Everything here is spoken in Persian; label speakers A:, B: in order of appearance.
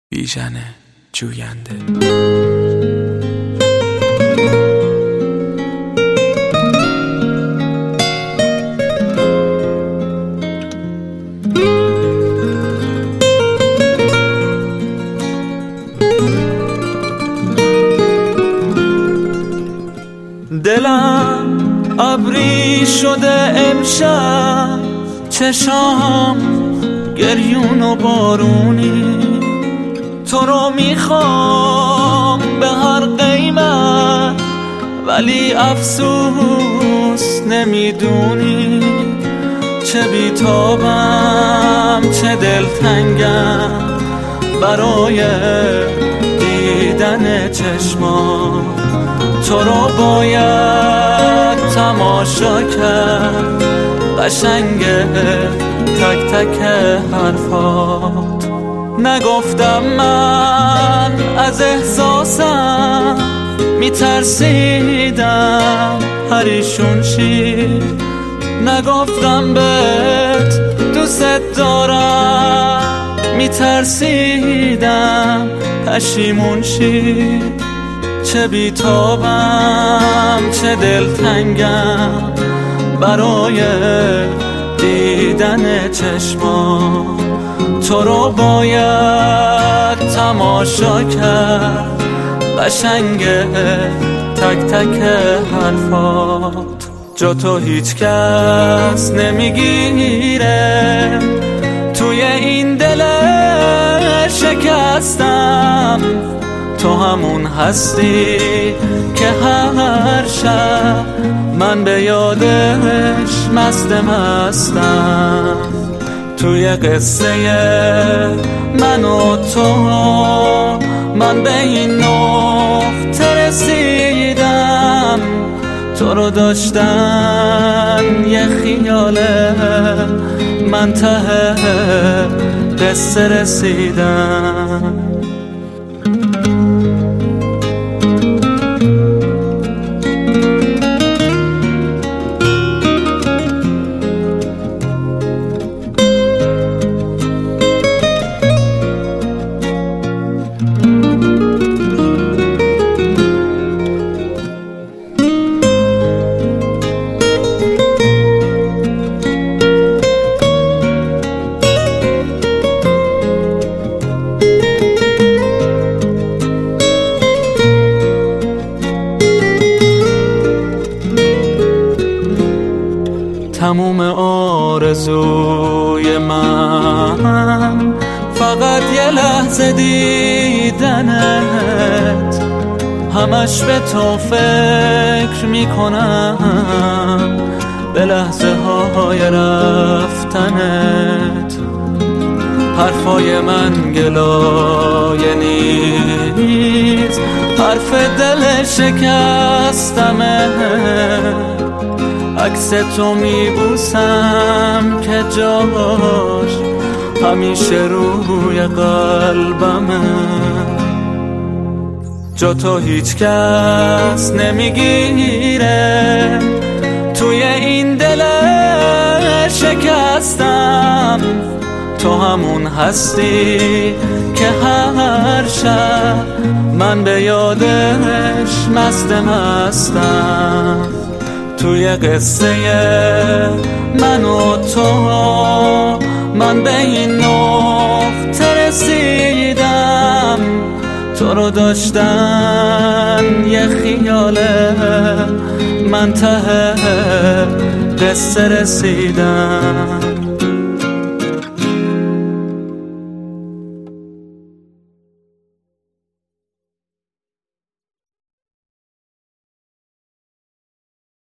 A: بیژن جوینده.
B: دلم ابری شده امشب، چشام گریون و بارونی، تو رو میخوام به هر قیمت، ولی افسوس نمیدونی چه بیتابم چه دلتنگم برای دیدن چشمات. تو رو باید تماشا کرد، قشنگه تک تک حرفات. نگفتم من از احساسم، میترسیدم پریشون شی. نگفتم بهت دوست دارم، میترسیدم پشیمون شی. چه بیتابم چه دلتنگم برای دیدن چشمات. تو رو باید تماشا کرد، قشنگه تک تک حرفات. جا تو هیچ کس نمیگیره توی این دل شکستم. تو همون هستی که هر شب من به یادش مستم. توی قصه من و تو من به این نقطه رسیدم. تو رو داشتن یه خیاله، من ته قصه رسیدم. تموم آرزوی من فقط یه لحظه دیدنت، همش به تو فکر میکنم به لحظه های رفتنت. حرفای من گلایه نیست، حرف دل شکستمه. عکس تو میبوسم که جاش همیشه روی قلبمه. جا تو هیچ کس نمیگیره توی این دل شکستم. تو همون هستی که هر شب من به یادش مستم. توی قصه من و تو من به این نقطه رسیدم. تو رو داشتن یه خیاله، من ته قصه رسیدم.